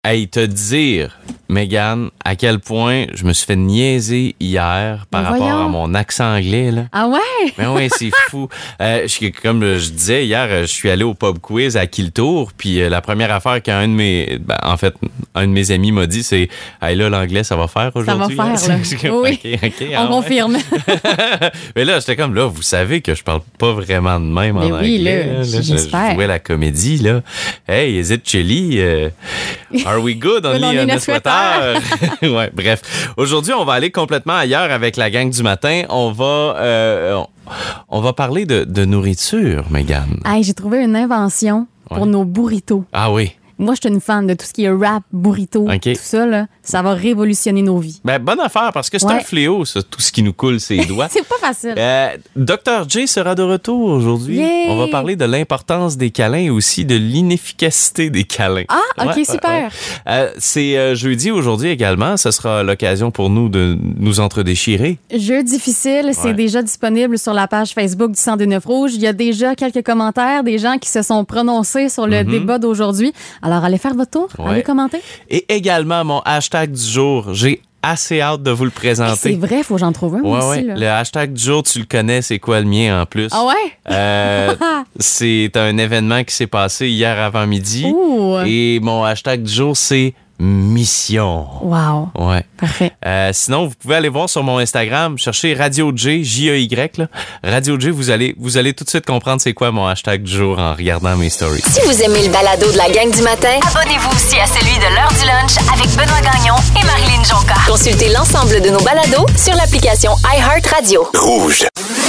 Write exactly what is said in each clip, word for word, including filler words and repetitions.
Hey, te dire, Mégane, à quel point je me suis fait niaiser hier par Mais rapport voyons. à mon accent anglais, là. Ah ouais? Mais oui, c'est fou. Euh, je, comme je disais hier, je suis allé au pub quiz à Kiltour, puis euh, la première affaire qu'un de mes, ben, en fait, un de mes amis m'a dit, c'est, hey là, l'anglais, ça va faire aujourd'hui. Ça va faire, là. C'est comme, Oui. OK, OK, On ah ouais. confirme. Mais là, j'étais comme, là, vous savez que je parle pas vraiment de même Mais en oui, anglais. là, là, je, j'espère. je jouais la comédie, là. Hey, is it chilly? Uh, are we good? Good Only on on a a sweater. Ouais, bref. Aujourd'hui, on va aller complètement ailleurs avec la gang du matin. On va, euh, on, on va parler de, de nourriture, Mégane. Hey, j'ai trouvé une invention pour Ouais. nos burritos. Ah oui. Moi, je suis une fan de tout ce qui est rap, burrito, OK. tout ça, là. Ça va révolutionner nos vies. Ben, bonne affaire, parce que c'est Ouais. un fléau, ça, tout ce qui nous coule ses doigts. C'est pas facile. Euh, docteur J sera de retour aujourd'hui. Yay! On va parler de l'importance des câlins et aussi de l'inefficacité des câlins. Ah, OK, Ouais, super. ouais, ouais. Euh, c'est euh, jeudi aujourd'hui également. Ce sera l'occasion pour nous de nous entredéchirer. Jeu difficile, c'est Ouais. déjà disponible sur la page Facebook du cent deux neuf Rouge. Il y a déjà quelques commentaires, des gens qui se sont prononcés sur le débat d'aujourd'hui. Alors, allez faire votre tour, Mm-hmm. Ouais. allez commenter. Et également mon hashtag du jour. J'ai assez hâte de vous le C'est présenter. vrai, faut que j'en trouve un Ouais, aussi. ouais. Là. Le hashtag du jour, tu le connais, c'est quoi le mien en plus? Ah ouais? Euh, c'est un événement qui s'est passé hier avant-midi. Ouh! Et mon hashtag du jour, c'est mission. Wow, Ouais. parfait. Euh, sinon, vous pouvez aller voir sur mon Instagram, chercher Radio J, J E Y, là. Radio J, vous allez, vous allez tout de suite comprendre c'est quoi mon hashtag du jour en regardant mes stories. Si vous aimez le balado de la gang du matin, abonnez-vous aussi à celui de l'heure du lunch avec Benoît Gagnon et Marilyn Jonca. Consultez l'ensemble de nos balados sur l'application iHeartRadio. Rouge.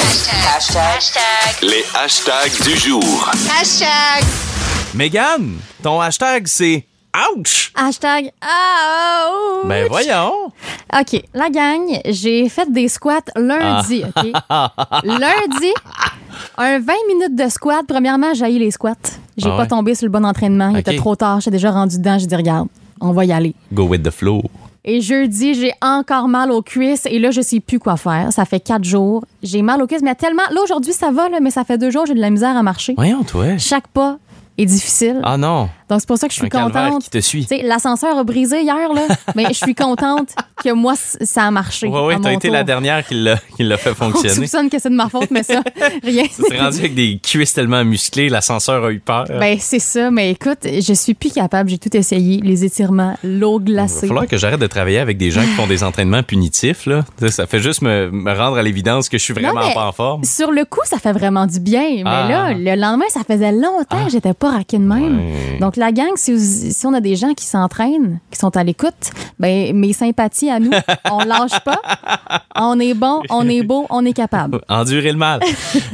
Hashtag. Les hashtags du jour. Mégane, ton hashtag, c'est ouch! Hashtag ouch! Ben voyons! OK, la gang, j'ai fait des squats lundi, Ah. OK? Lundi, un vingt minutes de squat. Premièrement, j'ai haï les squats. J'ai Ah pas ouais? tombé sur le bon entraînement. Il OK. était trop tard. J'étais déjà rendu dedans. J'ai dit, regarde, on va y aller. Go with the flow. Et jeudi, j'ai encore mal aux cuisses et là, je sais plus quoi faire. Ça fait quatre jours. J'ai mal aux cuisses, mais tellement... Là, aujourd'hui, ça va, là, mais ça fait deux jours, j'ai de la misère à marcher. Voyons, toi. Chaque pas est difficile. Ah non, Donc, c'est pour ça que je suis un calvaire contente. qui te suit. Tu sais, l'ascenseur a brisé hier, là, mais je suis contente que moi, c- ça a marché. Ouais, ouais, à t'as mon été tour. la dernière qui l'a, qui l'a fait On fonctionner. soupçonne que c'est de ma faute, mais ça, rien. Ça s'est rendu avec des cuisses tellement musclées, l'ascenseur a eu peur. Ben, c'est ça, mais écoute, je suis plus capable. J'ai tout essayé. Les étirements, l'eau Il va glacée. falloir que j'arrête de travailler avec des gens qui font des entraînements punitifs. Là. Ça, ça fait juste me, me rendre à l'évidence que je suis vraiment Non, mais pas en forme. Sur le coup, ça fait vraiment du bien. Mais Ah. là, le lendemain, ça faisait longtemps que j'étais pas raquée de même. Ouais. Donc, la gang, si, vous- si on a des gens qui s'entraînent, qui sont à l'écoute, ben, mes sympathies à nous, on lâche pas. On est bon, on est beau, on est capable. Endurer le mal.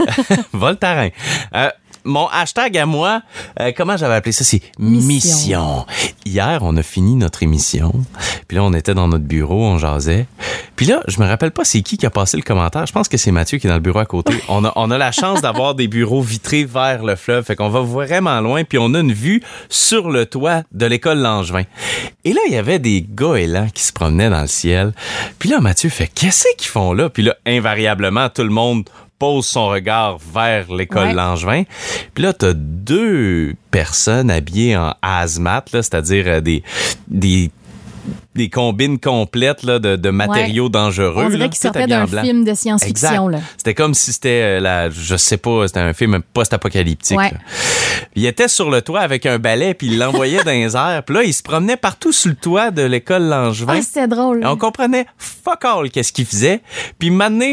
Voltaren. Euh, mon hashtag à moi, euh, comment j'avais appelé ça? C'est mission. Mission. Hier, on a fini notre émission. Puis là, on était dans notre bureau, on jasait. Puis là, je me rappelle pas c'est qui qui a passé le commentaire. Je pense que c'est Mathieu qui est dans le bureau à côté. On a, on a la chance d'avoir des bureaux vitrés vers le fleuve. Fait qu'on va vraiment loin. Puis on a une vue sur le toit de l'école Langevin. Et là, il y avait des goélands qui se promenaient dans le ciel. Puis là, Mathieu fait, qu'est-ce qu'ils font là? Puis là, invariablement, tout le monde pose son regard vers l'école Ouais. Langevin. Puis là, t'as deux personnes habillées en hazmat, là, c'est-à-dire euh, des, des, des combines complètes là, de, de matériaux Ouais. dangereux. On là, dirait qu'il tout sortait habillé en d'un blanc. film de science-fiction. Exact. Là. C'était comme si c'était euh, la, je sais pas, c'était un film post-apocalyptique. Ouais. là. Il était sur le toit avec un balai puis il l'envoyait dans les airs. Puis là, il se promenait partout sur le toit de l'école Langevin. Ah, c'était drôle. Et on comprenait fuck all qu'est-ce qu'il faisait. Puis maintenant,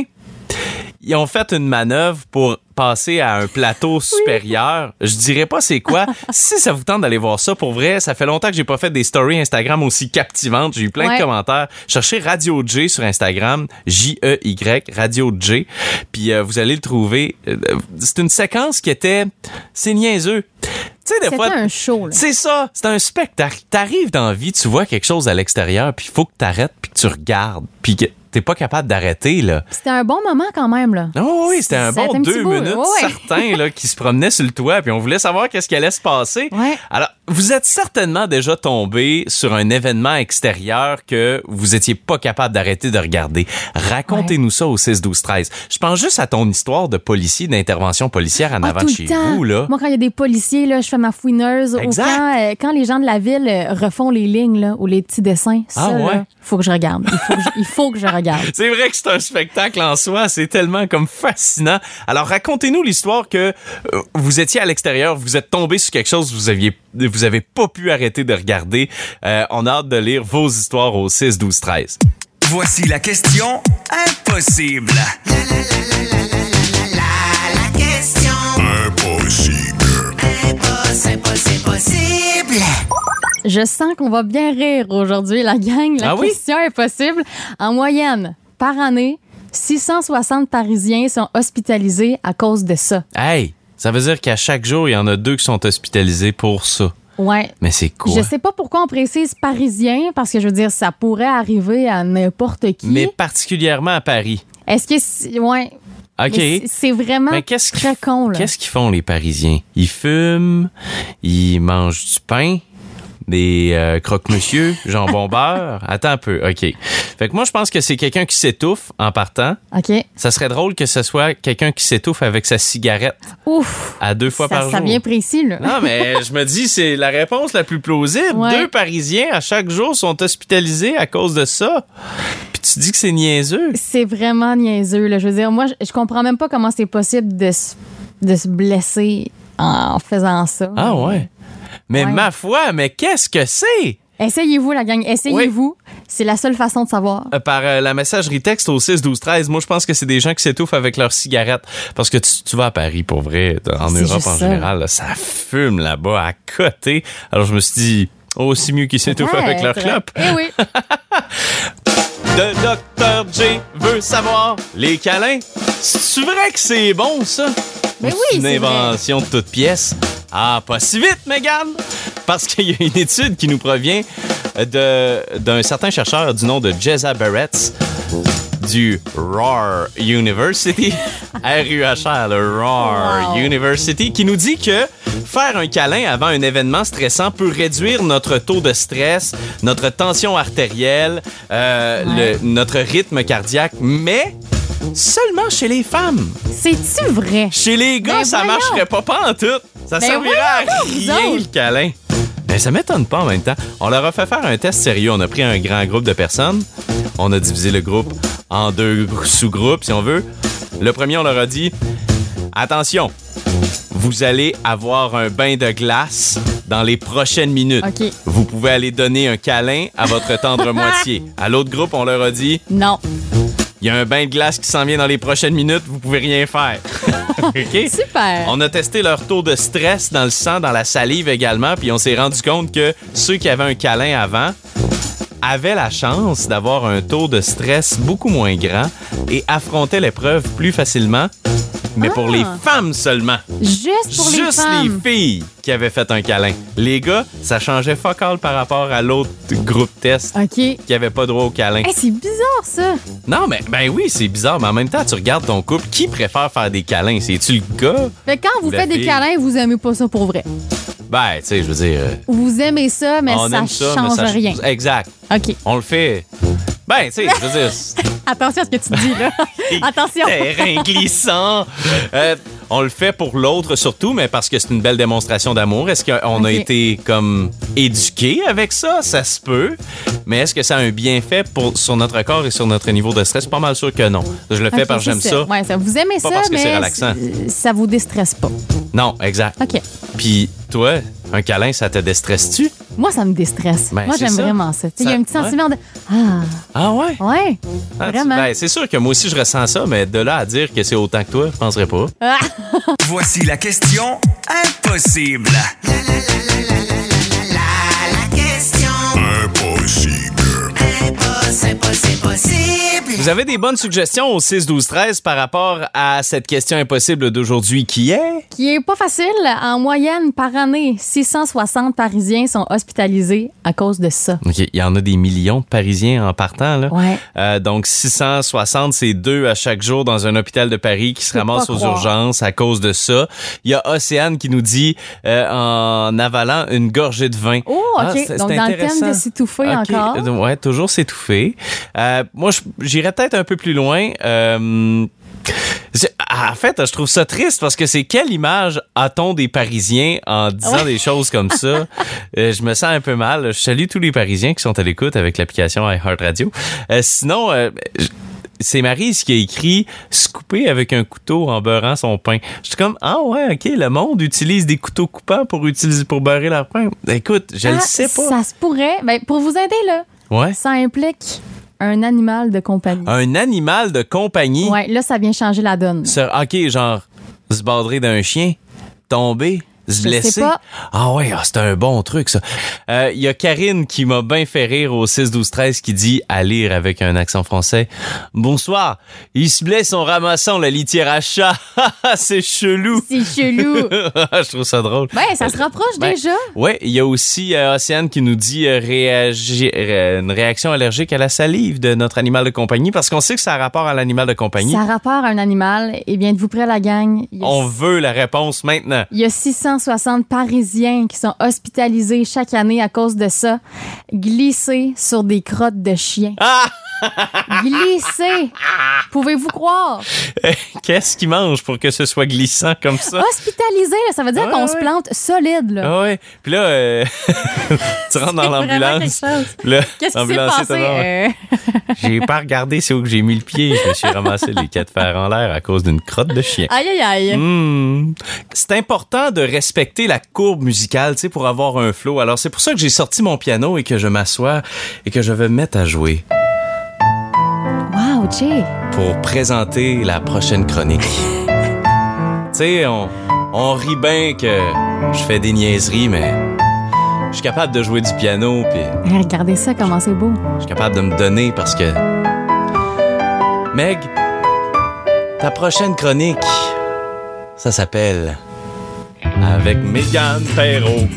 ils ont fait une manœuvre pour passer à un plateau supérieur. Je dirais pas c'est quoi. Si ça vous tente d'aller voir ça, pour vrai, ça fait longtemps que j'ai pas fait des stories Instagram aussi captivantes. J'ai eu plein Ouais. de commentaires. Cherchez Radio J sur Instagram, J E Y, Radio J. Puis euh, vous allez le trouver. Euh, C'est une séquence qui était... C'est niaiseux. Tu sais, des C'était fois... un show. Là. C'est ça, c'est un spectacle. T'arrives dans la vie, tu vois quelque chose à l'extérieur, puis il faut que t'arrêtes, puis que tu regardes, puis que t'es pas capable d'arrêter, là. C'était un bon moment quand même, là. Oh oui, c'était un Ça a bon été un petit deux bout, minutes ouais. certains là, qui se promenaient sur le toit, puis on voulait savoir qu'est-ce qui allait se passer. Ouais. Alors, vous êtes certainement déjà tombé sur un événement extérieur que vous étiez pas capable d'arrêter de regarder. Racontez-nous ouais. ça au six douze treize. Je pense juste à ton histoire de policier, d'intervention policière en ah, avant tout de le chez temps. vous, là. Moi, quand il y a des policiers, là, je fais ma fouineuse. Ou quand, euh, quand les gens de la ville euh, refont les lignes, là, ou les petits dessins, ça, ah, ouais. il faut que je regarde. Il faut que je, il faut que je regarde. C'est vrai que c'est un spectacle en soi. C'est tellement comme fascinant. Alors, racontez-nous l'histoire que euh, vous étiez à l'extérieur, vous êtes tombé sur quelque chose, vous aviez, vous avez pas pu arrêter de regarder. Euh, on a hâte de lire vos histoires au six douze treize. Voici la question impossible. La, la, la, la, la, la, la, la question impossible. Impossible, impossible, impossible. Je sens qu'on va bien rire aujourd'hui, la gang. La ah question oui? impossible. En moyenne, par année, six cent soixante Parisiens sont hospitalisés à cause de ça. Hey, ça veut dire qu'à chaque jour, il y en a deux qui sont hospitalisés pour ça. Ouais. Mais c'est quoi? Je sais pas pourquoi on précise parisien, parce que je veux dire, ça pourrait arriver à n'importe qui. Mais particulièrement à Paris. Est-ce que c'est... Ouais. OK. Mais c'est vraiment Mais qu'est-ce très con, là. Qu'est-ce qu'ils font, les Parisiens? Ils fument, ils mangent du pain, des euh, croque-monsieur, jambon beurre. Attends un peu, OK. Fait que moi, je pense que c'est quelqu'un qui s'étouffe en partant. OK. Ça serait drôle que ce soit quelqu'un qui s'étouffe avec sa cigarette. Ouf! À deux fois ça, par ça jour. Ça vient précis, là. Non, mais je me dis, c'est la réponse la plus plausible. Ouais. Deux Parisiens, à chaque jour, sont hospitalisés à cause de ça. Puis tu dis que c'est niaiseux. C'est vraiment niaiseux, là. Je veux dire, moi, je, je comprends même pas comment c'est possible de se, de se blesser en faisant ça. Ah ouais? Mais ouais. ma foi, mais qu'est-ce que c'est? Essayez-vous, la gang. Essayez-vous. Oui. C'est la seule façon de savoir. Euh, par euh, la messagerie texte au six douze treize, moi, je pense que c'est des gens qui s'étouffent avec leurs cigarettes. Parce que tu, tu vas à Paris, pour vrai, en c'est Europe en général, là, ça fume là-bas, à côté. Alors, je me suis dit, aussi mieux qu'ils s'étouffent ouais, avec leur clope. Eh oui. De docteur J veut savoir, les câlins, c'est-tu vrai que c'est bon, ça? Mais oui, c'est une c'est invention vrai. de toute pièce. Ah, pas si vite, Mégane! Parce qu'il y a une étude qui nous provient de, d'un certain chercheur du nom de Jeza Barretts du Roar University, R U H R, le Roar wow. University, qui nous dit que faire un câlin avant un événement stressant peut réduire notre taux de stress, notre tension artérielle, euh, ouais. le, notre rythme cardiaque, mais seulement chez les femmes. C'est-tu vrai? Chez les gars, ben ça voyons. marcherait pas pas en tout. Ça ben servirait à rien, le câlin. Mais ça m'étonne pas en même temps. On leur a fait faire un test sérieux. On a pris un grand groupe de personnes. On a divisé le groupe en deux sous-groupes, si on veut. Le premier, on leur a dit, attention, vous allez avoir un bain de glace dans les prochaines minutes. Okay. Vous pouvez aller donner un câlin à votre tendre moitié. À l'autre groupe, on leur a dit, non. Il y a un bain de glace qui s'en vient dans les prochaines minutes, vous pouvez rien faire. OK? Super! On a testé leur taux de stress dans le sang, dans la salive également, puis on s'est rendu compte que ceux qui avaient un câlin avant avaient la chance d'avoir un taux de stress beaucoup moins grand et affrontaient l'épreuve plus facilement, mais ah. pour les femmes seulement. Juste pour Juste les femmes. Juste les filles qui avaient fait un câlin. Les gars, ça changeait fuck all par rapport à l'autre groupe test okay. qui avait pas droit au câlin. Hey, c'est bizarre, ça! Non, mais ben oui, c'est bizarre, mais en même temps, tu regardes ton couple, qui préfère faire des câlins? C'est-tu le gars? Mais quand vous faites des fille? câlins, vous aimez pas ça pour vrai. Ben, tu sais, je veux dire... Vous aimez ça, mais ça, aime ça change mais ça rien. Exact. OK. On le fait... Ben, tu sais, je veux dire... Attention à ce que tu dis, là. Attention. Terrain glissant. Euh, on le fait pour l'autre surtout, mais parce que c'est une belle démonstration d'amour. Est-ce qu'on okay. a été comme éduqué avec ça? Ça se peut. Mais est-ce que ça a un bienfait pour, sur notre corps et sur notre niveau de stress? Pas mal sûr que non. Je le fais okay, parce que j'aime ça. Ouais, ça. Vous aimez pas ça, parce que mais c'est relaxant. ça vous déstresse pas. Non, exact. OK. Puis toi, un câlin, ça te déstresse-tu? Moi, ça me déstresse. Ben, moi, j'aime ça. vraiment ça. Il y a un petit ouais. sentiment de... Ah, ah ouais? Ouais, ah, vraiment. Tu, ben, c'est sûr que moi aussi, je ressens ça, mais de là à dire que c'est autant que toi, je penserais pas. Ah. Voici la question impossible. La, la, la, la, la, la, la, la question impossible. Impossible, impossible, impossible. Vous avez des bonnes suggestions au six douze treize par rapport à cette question impossible d'aujourd'hui qui est? Qui est pas facile. En moyenne, par année, six cent soixante Parisiens sont hospitalisés à cause de ça. OK, il y en a des millions de Parisiens en partant, là. Ouais. Euh, donc, six cent soixante, c'est deux à chaque jour dans un hôpital de Paris qui se Faut ramassent pas aux croire. urgences à cause de ça. Il y a Océane qui nous dit euh, en avalant une gorgée de vin. Oh, OK. Ah, c'est- Donc, c'est dans le thème intéressant. de s'étouffer OK. encore. Euh, Ouais, toujours s'étouffer. Euh, moi, je- j'irais peut-être un peu plus loin. Euh, je- en fait, je trouve ça triste parce que c'est quelle image a-t-on des Parisiens en disant Ouais. des choses comme ça? Euh, je me sens un peu mal. Je salue tous les Parisiens qui sont à l'écoute avec l'application iHeartRadio. Euh, sinon, euh, je- c'est Maryse qui a écrit « se couper avec un couteau en beurrant son pain ». Je suis comme « Ah ouais, OK, le monde utilise des couteaux coupants pour, utiliser, pour beurrer leur pain. » Écoute, je le Ah, sais pas. Ça se pourrait. Ben, pour vous aider, là, Ouais. ça implique un animal de compagnie. Un animal de compagnie. Ouais, là, ça vient changer la donne. Se- OK, genre, se bordrer d'un chien, tomber, se Je blesser. sais pas. Ah ouais, ah, c'est un bon truc, ça. Euh, Il y a Karine qui m'a bien fait rire au six douze treize qui dit, à lire avec un accent français, « Bonsoir, il se blesse en ramassant la litière à chat. C'est chelou. » C'est chelou. Je trouve ça drôle. Ben, ça se rapproche Ben, déjà. Ouais, il y a aussi euh, Océane qui nous dit euh, réagi- euh, une réaction allergique à la salive de notre animal de compagnie parce qu'on sait que ça a rapport à l'animal de compagnie. Ça a rapport à un animal. Eh bien, êtes-vous prêts, la gang? Il y a, On veut la réponse maintenant. il y a six cent soixante Parisiens qui sont hospitalisés chaque année à cause de ça. Glisser sur des crottes de chiens. Ah! Glisser! Pouvez-vous croire? Qu'est-ce qu'il mange pour que ce soit glissant comme ça? Hospitalisé, là, ça veut dire Ouais, qu'on ouais. se plante solide. Là. Ah ouais. Puis là, euh, tu rentres dans C'est vraiment l'ambulance. quelque chose. Là, Qu'est-ce qui s'est l'ambulancier passé? te demande, Euh, J'ai pas regardé c'est où que j'ai mis le pied. Je me suis ramassé les quatre fers en l'air à cause d'une crotte de chien. Aïe, aïe, aïe. Hmm. C'est important de respecter la courbe musicale, tu sais, pour avoir un flow. Alors, c'est pour ça que j'ai sorti mon piano et que je m'assois et que je vais me mettre à jouer Wow, Jay. pour présenter la prochaine chronique. Tu sais, on, on rit bien que je fais des niaiseries, mais je suis capable de jouer du piano, puis Hey, regardez ça, comment c'est beau. je suis capable de me donner parce que... Meg, ta prochaine chronique, ça s'appelle Avec Mégane Perrault.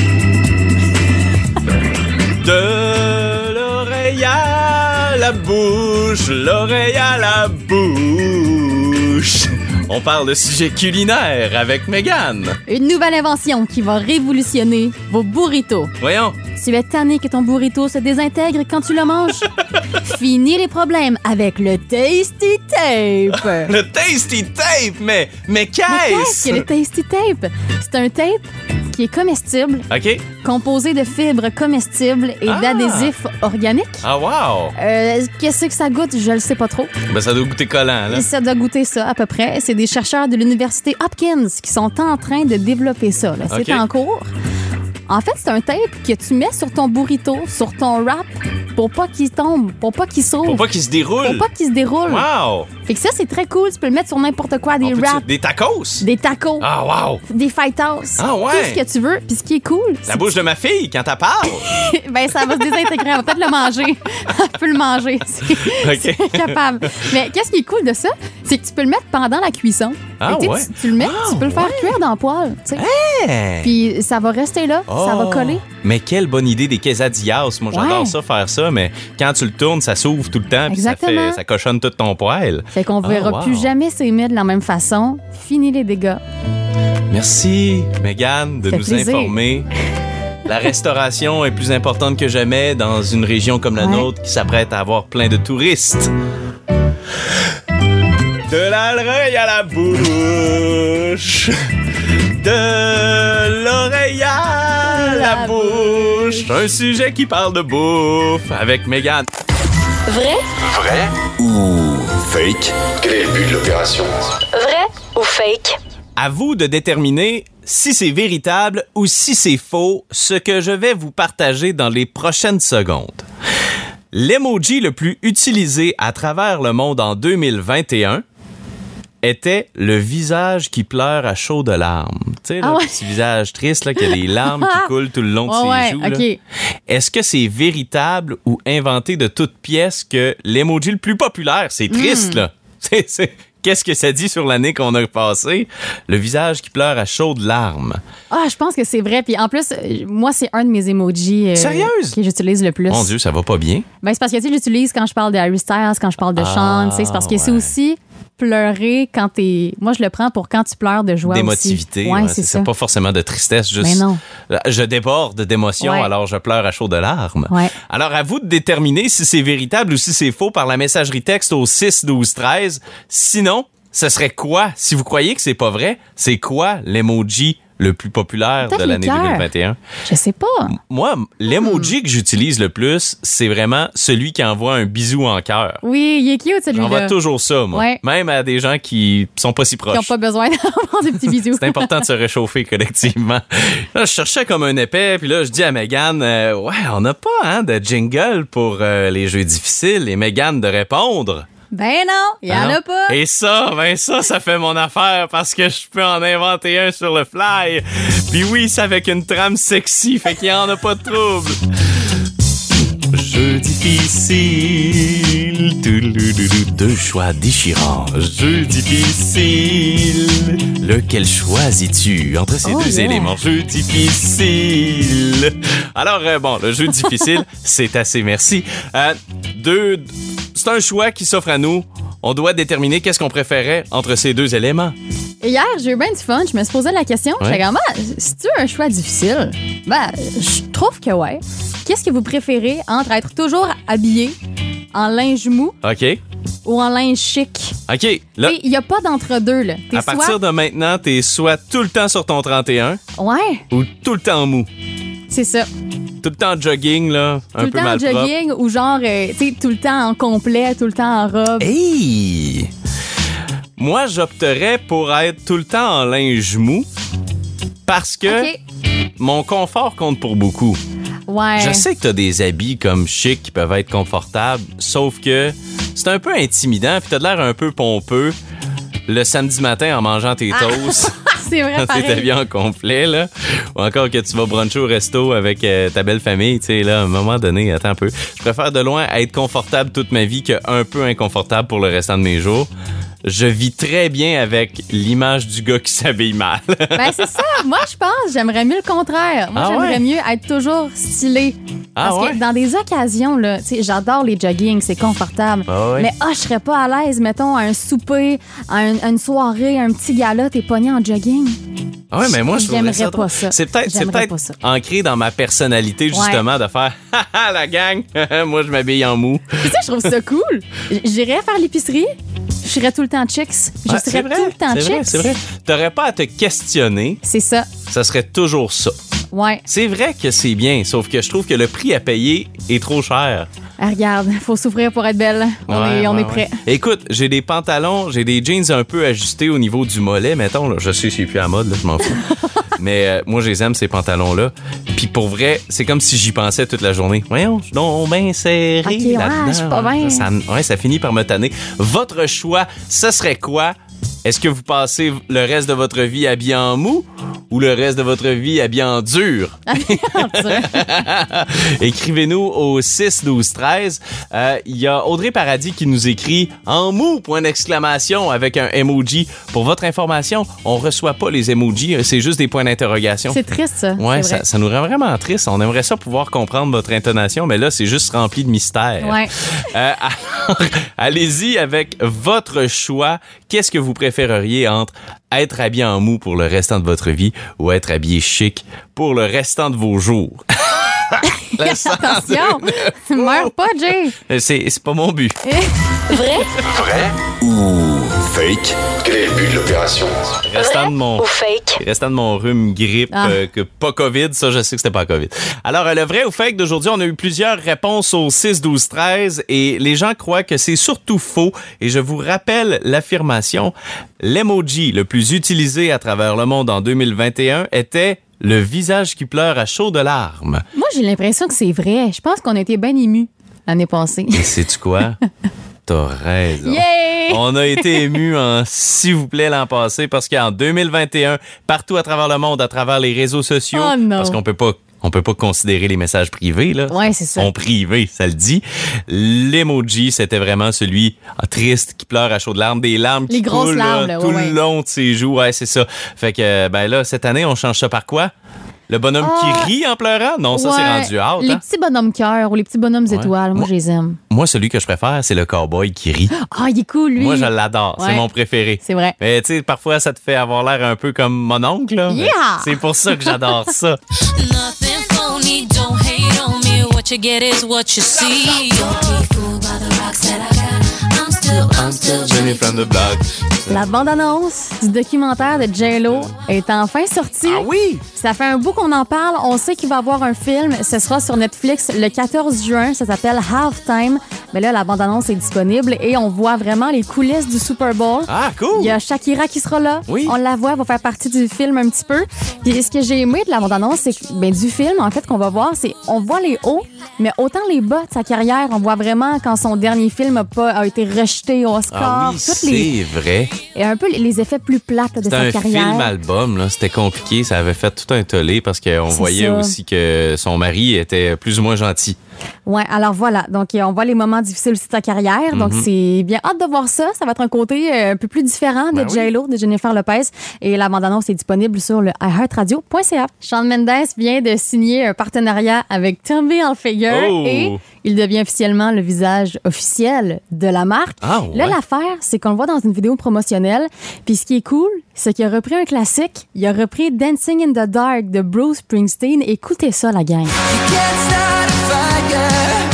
De l'oreille à la bouche, l'oreille à la bouche. On parle de sujet culinaire avec Mégane. Une nouvelle invention qui va révolutionner vos burritos. Voyons. Tu es tanné que ton burrito se désintègre quand tu le manges? Fini les problèmes avec le Tasty Tape. Le Tasty Tape, mais, mais Mais qu'est-ce qu'est-ce? que le Tasty Tape? C'est un tape qui est comestible, OK. composé de fibres comestibles et Ah! d'adhésifs organiques. Ah, wow. Euh, qu'est-ce que ça goûte? Je le sais pas trop. Ben, ça doit goûter collant, là. Ça doit goûter ça, à peu près. C'est des chercheurs de l'université Hopkins qui sont en train de développer ça. là. C'est OK. en cours. En fait, c'est un tape que tu mets sur ton burrito, sur ton wrap, pour pas qu'il tombe, pour pas qu'il s'ouvre, Pour pas qu'il se déroule. pour pas qu'il se déroule. Wow. Fait que ça, c'est très cool. Tu peux le mettre sur n'importe quoi, des On peut-tu- wraps, Des tacos. des tacos, Ah, wow. des fajitas, Ah ouais. tout ce que tu veux. Puis ce qui est cool, La bouche de ma fille, quand elle parle. c'est- ben ça va se désintégrer. On va peut-être le manger. On peut le manger. C'est OK. c'est capable. Mais qu'est-ce qui est cool de ça, c'est que tu peux le mettre pendant la cuisson. Ah, Fait que, tu sais, ouais. tu, tu le mets, Ah, tu peux le faire ouais. cuire dans le poêle. tu sais. Hey. Puis ça va rester là, ça va Oh. coller. Mais quelle bonne idée des quesadillas. Moi, j'adore Ouais. ça, faire ça, mais quand tu le tournes, ça s'ouvre tout le temps, puis ça, Exactement. fait, ça cochonne tout ton poêle. Fait qu'on Ah, verra wow. plus jamais s'aimer de la même façon. Fini les dégâts. Merci, Mégane, de Ça fait nous plaisir. informer. La restauration est plus importante que jamais dans une région comme la Ouais. nôtre qui s'apprête à avoir plein de touristes. De l'oreille à la bouche. De l'oreille à la La bouche. Un sujet qui parle de bouffe avec Mégane. Vrai? Vrai ou fake? Quel est le but de l'opération? Vrai ou fake? À vous de déterminer si c'est véritable ou si c'est faux, ce que je vais vous partager dans les prochaines secondes. L'emoji le plus utilisé à travers le monde en deux mille vingt et un était le visage qui pleure à chaudes larmes. Tu sais, Ah le ouais. petit visage triste, là, qui a des larmes qui coulent tout le long de Ouais, ses ouais, joues. là. OK. Est-ce que c'est véritable ou inventé de toutes pièces que l'emoji le plus populaire, c'est triste, Hmm. là? C'est, c'est- Qu'est-ce que ça dit sur l'année qu'on a passée? Le visage qui pleure à chaudes larmes. Ah, je pense que c'est vrai. Puis en plus, euh, moi, c'est un de mes emojis euh, Sérieuse? que j'utilise le plus. Mon Dieu, ça va pas bien. Ben, c'est parce que tu sais, j'utilise quand je parle de Harry Styles, quand je parle de Ah, Sean. tu sais, C'est parce que c'est ouais. aussi pleurer quand t'es. Moi, je le prends pour quand tu pleures de joie. D'émotivité. Aussi. Ouais, ouais, c'est ça. Pas forcément de tristesse, juste. Mais non. Je déborde d'émotions, Ouais. alors je pleure à chaudes larmes. Ouais. Alors, à vous de déterminer si c'est véritable ou si c'est faux par la messagerie texte au six douze treize. Sinon, ce serait quoi? Si vous croyez que c'est pas vrai, c'est quoi l'emoji le plus populaire Peut-être de l'année les cœurs. deux mille vingt et un? Je sais pas. Moi, l'emoji que j'utilise le plus, c'est vraiment celui qui envoie un bisou en cœur. Oui, il est cute celui-là. J'envoie toujours ça, moi. Ouais. Même à des gens qui sont pas si Qui n'ont proches. pas besoin d'avoir des petits bisous. C'est important de se réchauffer collectivement. Là, je cherchais comme un épais, puis là, je dis à Mégane, euh, ouais, on n'a pas hein, de jingle pour euh, les jeux difficiles. Et Mégane de répondre. Ben non, il y Ah en non? a pas. Et ça, ben ça, ça fait mon affaire parce que je peux en inventer un sur le fly. Puis oui, c'est avec une trame sexy, fait qu'il y en a pas de trouble. Jeu difficile, toulouloulou, deux choix déchirants. Jeu difficile, lequel choisis-tu entre ces Oh, deux yeah. éléments? Jeu difficile. Alors, euh, bon, le jeu difficile, c'est assez, merci. Euh, deux, c'est un choix qui s'offre à nous. On doit déterminer qu'est-ce qu'on préférait entre ces deux éléments. Et hier, j'ai eu bien du fun. Je me suis posé la question. Ouais. J'étais comme, ah, c'est-tu un choix difficile? Ben, je trouve que ouais. Qu'est-ce que vous préférez entre être toujours habillé en linge mou OK? ou en linge chic? OK. Là, Il n'y a pas d'entre-deux, là. T'es à partir de maintenant, t'es soit tout le temps sur ton trente et un Ouais, ou tout le temps mou. c'est ça. Tout le temps jogging, là, un Tout le peu temps en mal propre. jogging ou genre, euh, tu sais, tout le temps en complet, tout le temps en robe. Hey! Moi, j'opterais pour être tout le temps en linge mou parce que OK. mon confort compte pour beaucoup. Ouais. Je sais que t'as des habits comme chic qui peuvent être confortables, sauf que c'est un peu intimidant puis t'as de l'air un peu pompeux le samedi matin en mangeant tes toasts. C'est vrai, Quand t'es pareil. habillé en complet, là. Ou encore que tu vas bruncher au resto avec euh, ta belle famille, tu sais, là, à un moment donné, attends un peu. Je préfère de loin être confortable toute ma vie qu'un peu inconfortable pour le restant de mes jours. Je vis très bien avec l'image du gars qui s'habille mal. Ben, c'est ça. Moi, je pense, j'aimerais mieux le contraire. Moi, Ah j'aimerais ouais? mieux être toujours stylé. Ah Parce ouais? que dans des occasions, là, tu sais, j'adore les jogging, c'est confortable. Ah ouais? Mais ah, je serais pas à l'aise, mettons, à un souper, à, un- à une soirée, un petit gala, t'es pogné en jogging. Ah ouais, mais moi, je trouverais J'aimerais ça pas drôle. ça. C'est peut-être, c'est J'aimerais peut-être pas ça. ancré dans ma personnalité, justement, de faire « Haha, la gang! Moi, je m'habille en mou. » Tu sais, je trouve ça cool. J'irais faire l'épicerie, je serais tout le temps chicks. Je Ah, serais c'est vrai, tout le temps c'est vrai, chicks. c'est vrai. T'aurais pas à te questionner, C'est ça. ça serait toujours ça. Ouais. C'est vrai que c'est bien, sauf que je trouve que le prix à payer est trop cher. Ah, regarde, faut souffrir pour être belle. On Ouais, est, on ouais, est ouais. prêt. Écoute, j'ai des pantalons, j'ai des jeans un peu ajustés au niveau du mollet, mettons. Là. Je sais, c'est plus à la mode, là, je m'en fous. Mais euh, moi, je les aime, ces pantalons-là. Puis pour vrai, c'est comme si j'y pensais toute la journée. Voyons, je suis donc bien serré Ok, ouais, là-dedans. je suis pas bien. Ça, ouais, ça finit par me tanner. Votre choix, ce serait quoi? Est-ce que vous passez le reste de votre vie habillé en mou ou le reste de votre vie habillé en dur? Écrivez-nous au six douze treize. Euh, Il y a Audrey Paradis qui nous écrit en mou, point d'exclamation, avec un emoji. Pour votre information, on reçoit pas les emojis, c'est juste des points d'interrogation. C'est triste, ça. Ouais, c'est vrai. ça, ça nous rend vraiment triste. On aimerait ça pouvoir comprendre votre intonation, mais là, c'est juste rempli de mystère. Ouais. Euh, alors, allez-y avec votre choix. Qu'est-ce que vous préféreriez entre être habillé en mou pour le restant de votre vie ou être habillé chic pour le restant de vos jours? Le cent deux. Attention, meurs pas, Jay. C'est, c'est pas mon but. Vrai Vrai ou fake? Quel est le but de l'opération? Restant de mon... ou fake? Restant de mon rhume, grippe, Ah. euh, que pas COVID, ça, je sais que c'était pas COVID. Alors, euh, le vrai ou fake d'aujourd'hui, on a eu plusieurs réponses au six douze treize et les gens croient que c'est surtout faux. Et je vous rappelle l'affirmation. L'emoji le plus utilisé à travers le monde en deux mille vingt et un était le visage qui pleure à chaudes larmes. Moi, j'ai l'impression que c'est vrai. Je pense qu'on a été bien émus l'année passée. Et sais-tu quoi? t'as raison. Yay! On a été émus en s'il vous plaît l'an passé parce qu'en deux mille vingt et un, partout à travers le monde, à travers les réseaux sociaux, Oh non. parce qu'on peut pas On peut pas considérer les messages privés, là. Ouais, c'est ça. Sont privés, ça le dit. L'emoji, c'était vraiment celui ah, triste, qui pleure à chaudes larmes, des larmes Les qui grosses coulent larmes, là, là, tout ouais, le ouais. long de ses joues. Ouais, c'est ça. Fait que, ben là, cette année, on change ça par quoi? Le bonhomme Ah. qui rit en pleurant? Non, ça, c'est Ouais, rendu out. Les Hein? petits bonhommes cœur ou les petits bonhommes Ouais. étoiles, moi, Moi- je les aime. Moi, celui que je préfère, c'est le cowboy qui rit. Ah, il est cool, lui. Moi, je l'adore. C'est Ouais. mon préféré. C'est vrai. Mais tu sais, parfois, ça te fait avoir l'air un peu comme mon oncle. Là. Yeah! C'est pour ça que j'adore ça. Nothing phony, don't hate on me. What you get is what you see. Don't be fooled by the rocks that I got. I'm still, I'm still Jenny from the block. La bande-annonce du documentaire de J-Lo est enfin sortie. Ah oui? Ça fait un bout qu'on en parle. On sait qu'il va y avoir un film. Ce sera sur Netflix le quatorze juin. Ça s'appelle Halftime. Mais là, la bande-annonce est disponible et on voit vraiment les coulisses du Super Bowl. Ah, cool! Il y a Shakira qui sera là. Oui. On la voit, elle va faire partie du film un petit peu. Puis ce que j'ai aimé de la bande-annonce, c'est que ben, du film, en fait, qu'on va voir, c'est on voit les hauts, mais autant les bas de sa carrière. On voit vraiment quand son dernier film a, pas, a été rejeté au Oscar. Ah oui, toutes les, c'est vrai. et un peu les, les effets plus plates là, de C'était sa un carrière. film-album, là. C'était compliqué. Ça avait fait tout un tollé parce qu'on C'est voyait ça. aussi que son mari était plus ou moins gentil. Ouais, alors voilà. Donc, euh, on voit les moments difficiles aussi de sa carrière. Donc, c'est bien hâte de voir ça. Ça va être un côté euh, un peu plus différent de Ben oui. J-Lo, de Jennifer Lopez. Et la bande-annonce est disponible sur le i heart radio point c a. Shawn Mendes vient de signer un partenariat avec Tommy Hilfiger Oh! et il devient officiellement le visage officiel de la marque. Ah, Là, ouais. l'affaire, c'est qu'on le voit dans une vidéo promotionnelle. Puis ce qui est cool, c'est qu'il a repris un classique. Il a repris Dancing in the Dark de Bruce Springsteen. Écoutez ça, la gang. You can't start a fire.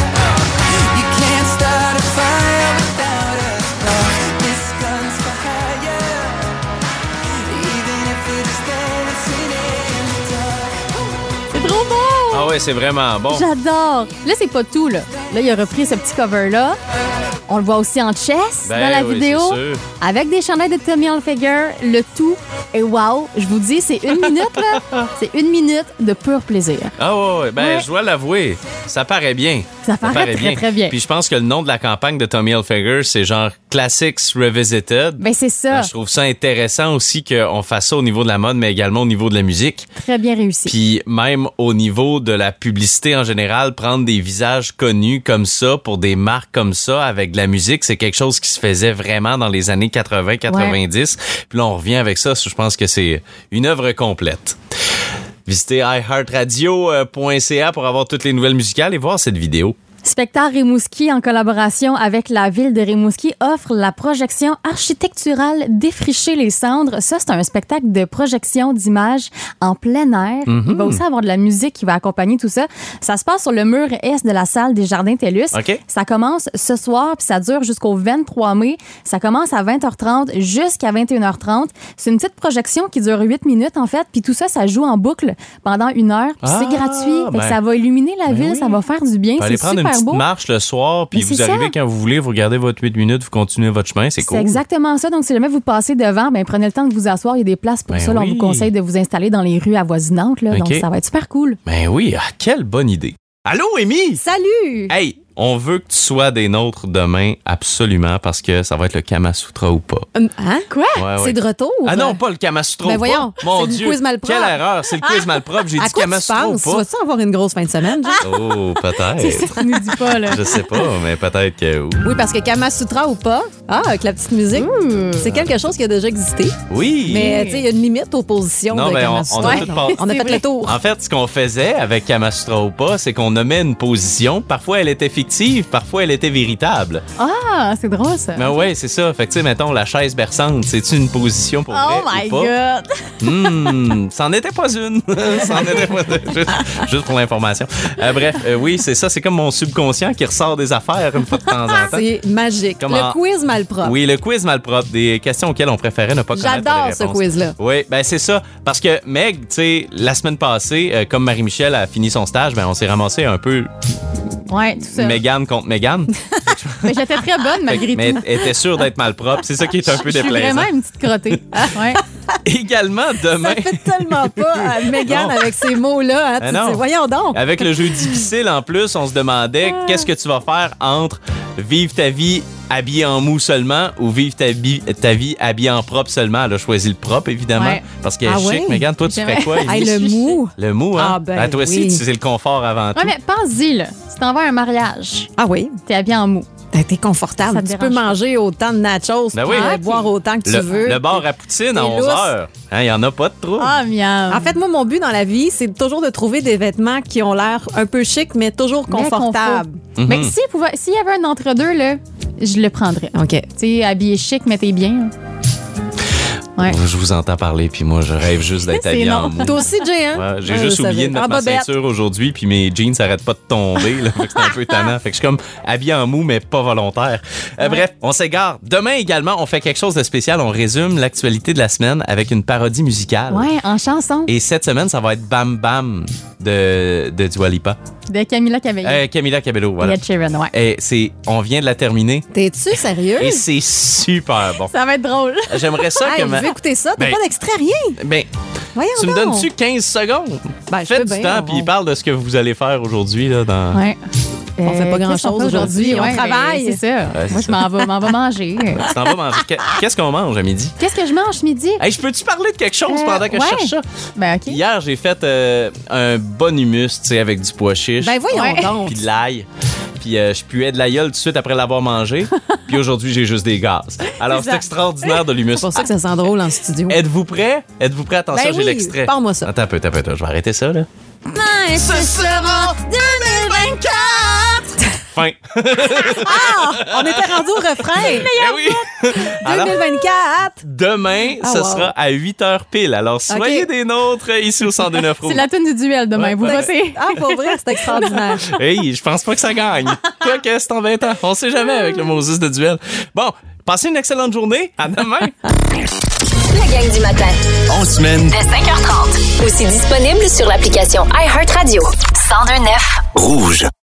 You can't start a fire without a spark. This gun's for hire. Even if we're just dancing in the dark. C'est trop beau! Ah ouais, c'est vraiment bon. J'adore. Là, c'est pas tout, là. Là, il a repris ce petit cover-là. On le voit aussi en chess Ben dans la oui, vidéo. c'est sûr. Avec des chandails de Tommy Hilfiger. Le tout. Et wow, je vous dis, c'est une minute, là. C'est une minute de pur plaisir. Ah ouais, ouais. Ben, Ouais. je dois l'avouer, ça paraît bien. Ça paraît très, très bien. Puis je pense que le nom de la campagne de Tommy Hilfiger, c'est genre Classics Revisited. Ben, c'est ça. Ben, je trouve ça intéressant aussi qu'on fasse ça au niveau de la mode, mais également au niveau de la musique. Très bien réussi. Puis même au niveau de la publicité en général, prendre des visages connus comme ça pour des marques comme ça avec de la musique, c'est quelque chose qui se faisait vraiment dans les années quatre-vingts quatre-vingt-dix. Puis là, on revient avec ça. Je pense que c'est une œuvre complète. Visitez i heart radio point c a pour avoir toutes les nouvelles musicales et voir cette vidéo. Spectacle Rimouski, en collaboration avec la ville de Rimouski, offre la projection architecturale Défricher les cendres. Ça, c'est un spectacle de projection d'images en plein air. Il va aussi avoir de la musique qui va accompagner tout ça. Ça se passe sur le mur est de la salle des Jardins TELUS. OK. Ça commence ce soir, puis ça dure jusqu'au vingt-trois mai. Ça commence à vingt heures trente jusqu'à vingt et une heures trente. C'est une petite projection qui dure huit minutes, en fait. Puis tout ça, ça joue en boucle pendant une heure. Puis Ah, c'est gratuit. Fait que ben, ça va illuminer la ben ville, oui. ça va faire du bien. Vous allez C'est prendre une super petite beau. marche le soir, puis Mais vous c'est arrivez ça. quand vous voulez, vous regardez votre huit minutes, vous continuez votre chemin, c'est cool. C'est exactement ça. Donc, si jamais vous passez devant, ben, prenez le temps de vous asseoir. Il y a des places pour Ben ça. Là, oui. On vous conseille de vous installer dans les rues avoisinantes. Là. OK. Donc, ça va être super cool. Ben oui, ah, quelle bonne idée. Allô, Amy? Salut! Hey, on veut que tu sois des nôtres demain, absolument, parce que ça va être le Kama Sutra ou pas. Hum, Hein? Quoi? Ouais, ouais. C'est de retour? Ah non, pas le Kama Sutra Ben ou pas. voyons, Mon c'est le Dieu, quiz malpropre. quelle erreur, c'est le quiz malpropre. J'ai À dit quoi Kama tu Sutra ou penses? Tu pas. vas-tu avoir une grosse fin de semaine? Jean? Oh, peut-être. Tu nous dis pas, là. Je sais pas, mais peut-être que oui. Oui, parce que Kama Sutra ou pas, ah, avec la petite musique, c'est quelque chose qui a déjà existé. Oui. Mais tu sais, il y a une limite aux positions Non, de ben, Kama on- on Sutra. a tout pas- On a C'est fait vrai. le tour. En fait, ce qu'on faisait avec Kama Sutra ou pas, c'est qu'on nommait une position. Parfois, elle était fictive, parfois, elle était véritable. Ah, c'est drôle, ça. Mais ouais, c'est ça. Fait que, tu sais, mettons, la chaise berçante, c'est-tu une position pour Oh vrai my ou pas? God! Hmm, c'en était pas une. c'en était pas une. Juste, juste pour l'information. Euh, bref, euh, oui, c'est ça. C'est comme mon subconscient qui ressort des affaires une fois de temps en temps. C'est magique. Comment- Le quiz malpropre. Oui, le quiz malpropre, des questions auxquelles on préférait ne pas connaître les J'adore réponses. ce quiz-là. Oui, ben c'est ça. Parce que Meg, tu sais, la semaine passée, euh, comme Marie-Michel a fini son stage, ben on s'est ramassé un peu Ouais, tout ça. Mégane contre Mégane. Mais j'étais très bonne, malgré Mais tout. elle était sûre d'être malpropre. C'est ça qui est un peu Je suis déplaisant. vraiment une petite crottée. Ouais. Également, demain, Ça fait tellement pas à Mégane Non. avec ces mots-là. Hein, Ben tu non. sais, voyons donc. avec le jeu difficile en plus, on se demandait qu'est-ce que tu vas faire entre vivre ta vie habillée en mou seulement ou vivre ta, bi- ta vie habillée en propre seulement. Elle a choisi le propre, évidemment. Ouais. Parce qu'elle est Ah chic. ouais? Megan, toi, tu ferais quoi? Hey, Émilie? le mou. Le mou, hein? Ah, ben toi aussi, oui. tu- c'est le confort avant tout. Ouais, mais pense-y, là. Si t'en vas à un mariage, Ah oui. t'es habillé en mou. Ben, t'es confortable. Ça te Tu peux dérange pas. manger autant de nachos, Ben puis oui. euh, boire autant que Le, tu veux. le bar à poutine à T'es onze lousse. heures. Il n'y en a pas de trop. Ah, miam. En fait, moi, mon but dans la vie, c'est toujours de trouver des vêtements qui ont l'air un peu chic, mais toujours Mais confortables. Mhm. Mais s'il pouvait- s'il y avait un entre-deux, là, je le prendrais. OK. Tu sais, habillé chic, mais t'es bien. hein. Ouais. Je vous entends parler, puis moi, je rêve juste d'être C'est habillé non. en mou. Toi aussi, Jay, hein? Ouais, j'ai Ouais, juste je oublié savais. de mettre En ma bobette. ceinture aujourd'hui, puis mes jeans s'arrêtent pas de tomber. Là, fait que c'est un peu tannant. Fait que je suis comme habillé en mou, mais pas volontaire. Euh, Bref, on s'égare. Demain également, on fait quelque chose de spécial. On résume l'actualité de la semaine avec une parodie musicale. Ouais, en chanson Et cette semaine, ça va être Bam Bam de, de Dua Lipa. de Camila Cabello. Euh, Camila Cabello, voilà. Et Ed Sheeran, ouais. Et c'est, on vient de la terminer T'es-tu sérieux? et c'est super bon. Ça va être drôle. J'aimerais ça Hey, que je ma... veux écouter ça. T'as Ben- pas d'extrait, rien. Ben, Voyons tu me donc. donnes-tu quinze secondes? Ben, je Faites peux du bien, temps, on- puis parle de ce que vous allez faire aujourd'hui. Là, dans... Ouais. On fait pas qu'est-ce grand-chose qu'on fait aujourd'hui, on Ouais, travaille. ben, c'est ça. c'est Moi, je m'en vais, m'en vais manger. Tu t'en vas manger. Qu'est- Qu'est-ce qu'on mange à midi? Qu'est-ce que je mange ce midi? Hey, je peux-tu parler de quelque chose Euh, pendant que ouais. je cherche ça? Ben, OK. Hier, j'ai fait euh, un bon humus, tu sais, avec du pois chiche. Ben, voyons Ouais. donc. Puis de l'ail. Puis euh, je puais de l'aïeul tout de suite après l'avoir mangé. Puis aujourd'hui, j'ai juste des gaz. Alors, c'est ça. extraordinaire de l'humus. C'est pour ça que ça sent drôle en studio. Êtes-vous prêts? Êtes-vous prêts? Attention, Ben j'ai oui, l'extrait. parle-moi ça. Attends un peu, attends un peu. attends, Je vais arrêter ça, là. Ce sera deux mille vingt-quatre! Fin. On était rendu au refrain. Eh oui! Alors, deux mille vingt-quatre! demain, Ah, ce wow. sera à huit heures pile. Alors, soyez Ok. des nôtres ici au cent deux neuf Rouge. C'est la tune du duel demain. Ouais, Vous ouais. votez. Ah, pour vrai, c'est extraordinaire. Hey, je pense pas que ça gagne. Quoi que c'est en vingt ans. On sait jamais avec le Moses de duel. Bon, passez une excellente journée. À demain. La gang du matin. En semaine, Dès cinq heures trente. Aussi disponible sur l'application iHeartRadio. cent deux neuf. rouge.